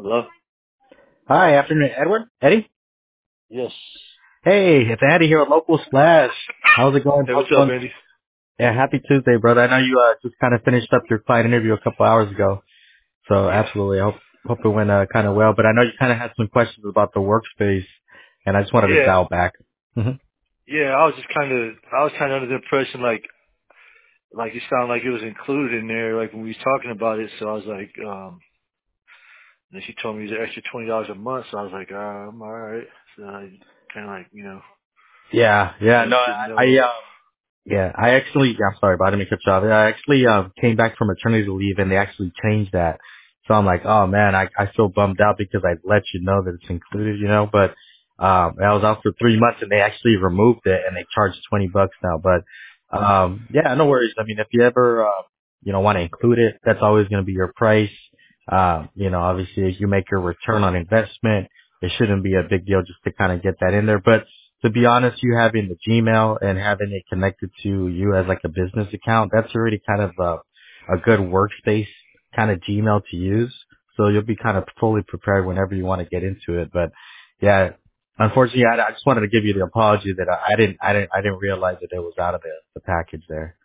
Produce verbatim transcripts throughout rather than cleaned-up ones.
Hello? Hi, afternoon, Edward. Eddie. Yes. Hey, it's Eddie here at Local Splash. How's it going? Hey, How's what's it up, going? Andy? Yeah, happy Tuesday, brother. I know you uh, just kind of finished up your client interview a couple hours ago, so Yeah. absolutely. I hope hope it went uh, kind of well. But I know you kind of had some questions about the workspace, and I just wanted to Yeah. dial back. hmm Yeah, I was just kind of, I was kind of under the impression like, like it sounded like it was included in there, like when we was talking about it. So I was like, um, and then she told me it was an extra twenty dollars a month. So I was like, uh, I'm all right. So I kind of like, you know, Yeah, yeah. I No, just didn't I, I know. um, Yeah, I actually, I'm sorry, but I didn't mean to cut you off. I actually um, came back from maternity leave and they actually changed that. So I'm like, oh man, I, I feel bummed out because I let you know that it's included, you know, but um, I was out for three months and they actually removed it and they charge twenty bucks now. But um, yeah, no worries. I mean, if you ever, uh, you know, want to include it, that's always going to be your price. Um, you know, obviously as you make your return on investment, it shouldn't be a big deal just to kind of get that in there. But to be honest, you having the Gmail and having it connected to you as like a business account, that's already kind of a, a good workspace kind of Gmail to use. So you'll be kind of fully prepared whenever you want to get into it. But yeah, unfortunately, I, I just wanted to give you the apology that I, I didn't, I didn't, I didn't realize that it was out of the, the package there.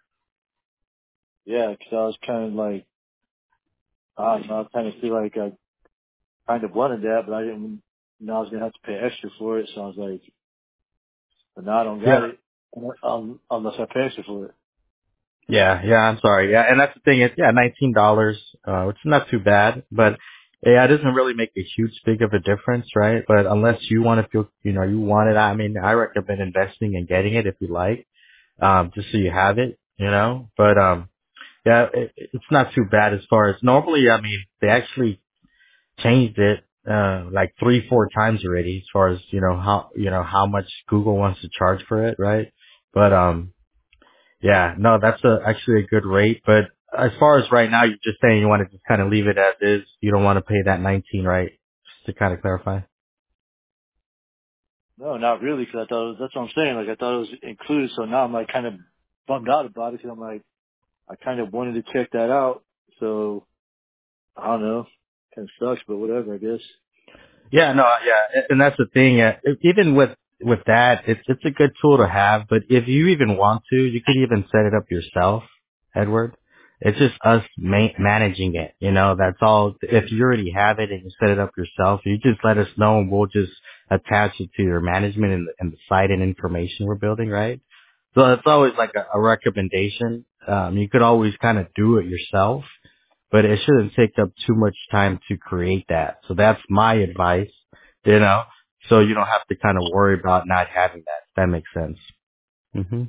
Yeah, 'cause I was kind of like, I don't know, I kind of feel like I kind of wanted that, but I didn't know I was gonna have to pay extra for it. So I was like, but now I don't got Yeah. it um, unless I pay extra for it. Yeah, yeah, I'm sorry. Yeah, and that's the thing is, yeah, nineteen dollars, uh, which is not too bad, but yeah, it doesn't really make a huge big of a difference, right? But unless you want to feel, you know, you want it, I mean, I recommend investing and getting it if you like, um, just so you have it, you know. But um, yeah, it, it's not too bad as far as normally. I mean, they actually changed it uh like three, four times already as far as you know how you know how much Google wants to charge for it, right? But um. Yeah, no, that's a, actually a good rate. But as far as right now, you're just saying you want to just kind of leave it as is. You don't want to pay that nineteen, right? Just to kind of clarify. No, not really, because I thought it was, that's what I'm saying. Like I thought it was included, so now I'm like kind of bummed out about it because I'm like I kind of wanted to check that out. So I don't know, kind of sucks, but whatever, I guess. Yeah, no, yeah, and that's the thing. Uh, even with with that, it's it's a good tool to have. But if you even want to, you could even set it up yourself, Edward. It's just us ma- managing it. You know, that's all. If you already have it and you set it up yourself, you just let us know, and we'll just attach it to your management and the, and the site and information we're building, right? So it's always like a, a recommendation. Um, you could always kind of do it yourself, but it shouldn't take up too much time to create that. So that's my advice, you know, so you don't have to kind of worry about not having that. If that makes sense. hmm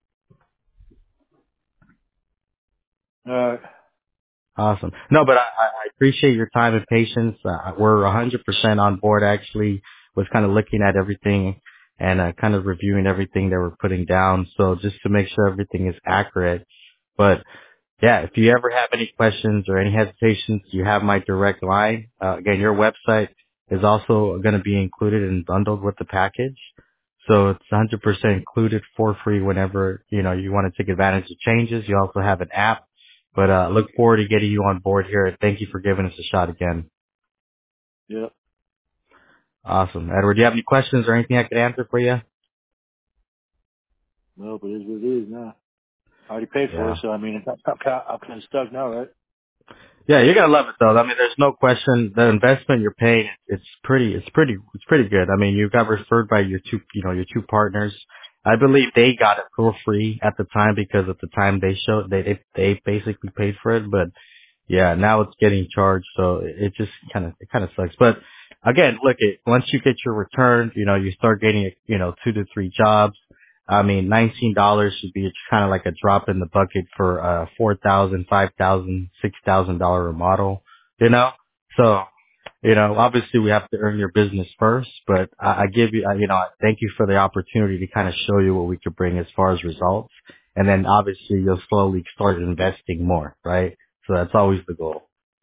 All right. Awesome. No, but I, I I appreciate your time and patience. Uh, we're one hundred percent on board actually with kind of looking at everything and uh, kind of reviewing everything that we're putting down. So just to make sure everything is accurate. But yeah, if you ever have any questions or any hesitations, you have my direct line. Uh, again, your website is also going to be included and bundled with the package. So it's one hundred percent included for free whenever, you know, you want to take advantage of changes. You also have an app, but, uh, look forward to getting you on board here. Thank you for giving us a shot again. Yep. Awesome. Edward, do you have any questions or anything I could answer for you? Well, but it is what it is now. I already paid for Yeah. it, so I mean, I'm, I'm, kind of- I'm kind of stuck now, right? Yeah, you're gonna love it though. I mean, there's no question. The investment you're paying, it's pretty, it's pretty, it's pretty good. I mean, you got referred by your two, you know, your two partners. I believe they got it for free at the time because at the time they showed they they, they basically paid for it. But yeah, now it's getting charged, so it it just kind of it kind of sucks. But again, look it once you get your return, you know, you start getting you know two to three jobs. I mean, nineteen dollars should be kind of like a drop in the bucket for a four thousand, five thousand, six thousand dollar remodel. You know, so you know, obviously we have to earn your business first, but I, I give you, I, you know, I thank you for the opportunity to kind of show you what we could bring as far as results. And then obviously you'll slowly start investing more, right? So that's always the goal.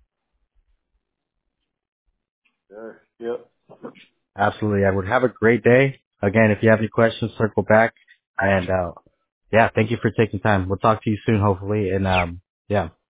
Sure. Yep. Absolutely, Edward. Have a great day. Again, if you have any questions, circle back. And, uh, yeah, thank you for taking time. We'll talk to you soon, hopefully. And, um, yeah.